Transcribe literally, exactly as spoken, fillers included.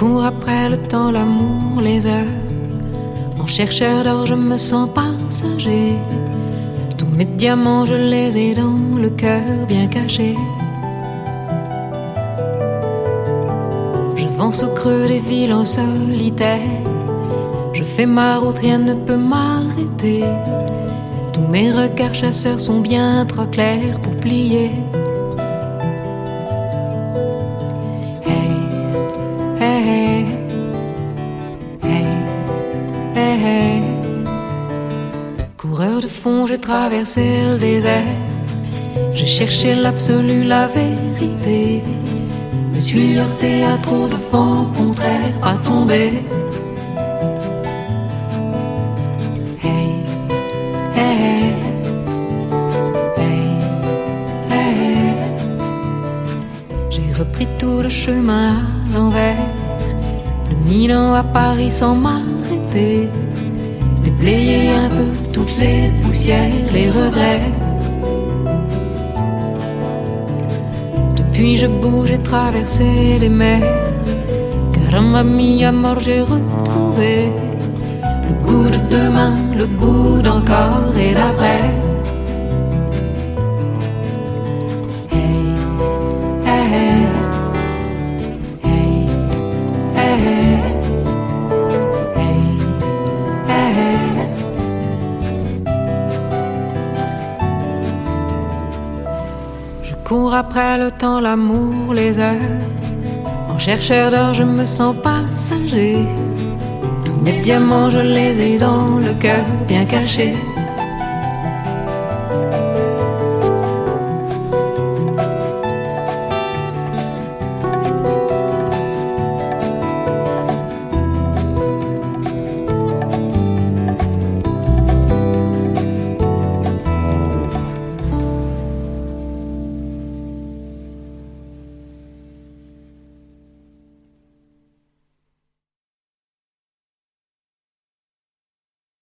cours après le temps, l'amour, les heures. En chercheur d'or, je me sens passager. Tous mes diamants, je les ai dans le cœur bien caché. J'avance au creux des villes en solitaire. Je fais ma route, rien ne peut m'arrêter. Tous mes regards chasseurs sont bien trop clairs pour plier. Hey, hey, hey, hey, hey, hey. Coureur de fond, j'ai traversé le désert. J'ai cherché l'absolu, la vérité. Me suis heurté à trop de vents contraires, pas tombé. Repris tout le chemin à l'envers, de Milan à Paris sans m'arrêter, déblayer un peu toutes les poussières, les regrets. Depuis je bouge et traversé les mers, caramba mia mort j'ai retrouvé le goût de demain, le goût d'encore et d'après. Je cours après le temps, l'amour, les heures. En chercheur d'or, je me sens passager. Tous mes diamants, je les ai dans le cœur bien cachés.